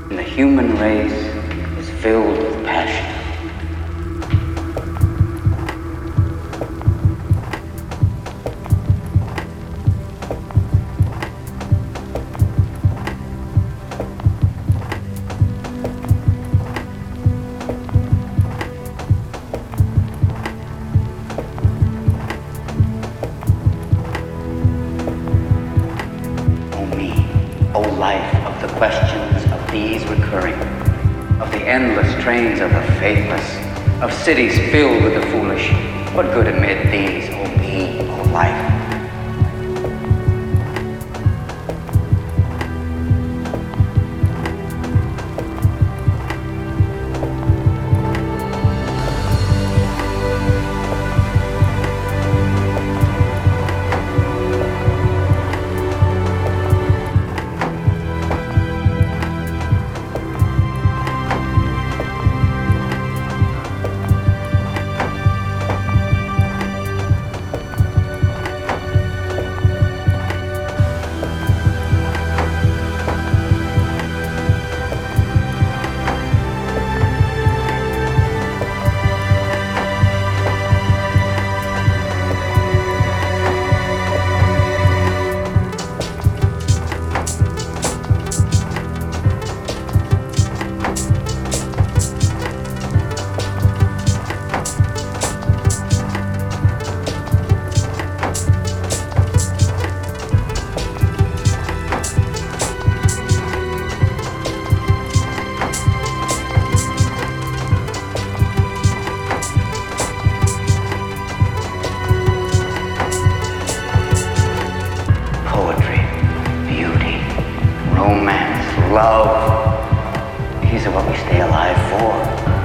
And the human race is filled with passion. O life of the questions of these recurring, of the endless trains of the faithless, of cities filled with the foolish, what good amid these, O me, O life? Romance, love, these are what we stay alive for.